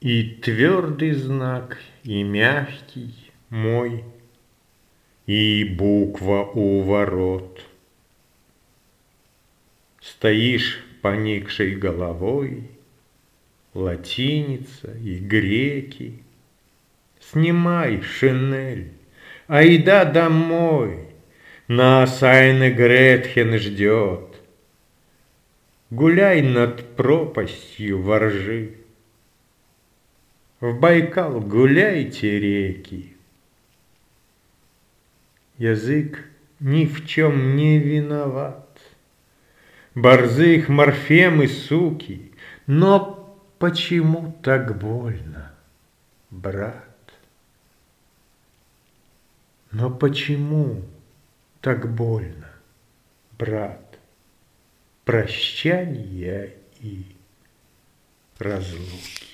И твердый знак, и мягкий мой, и буква у ворот. Стоишь поникшей головой, латиница и греки. Снимай шинель, айда домой, нас Айне Гретхен ждет. Гуляй над пропастью воржи, в Байкал гуляйте, реки. Язык ни в чем не виноват, борзых морфемы суки, но почему так больно, брат? Но почему так больно, брат? Прощания и разлуки.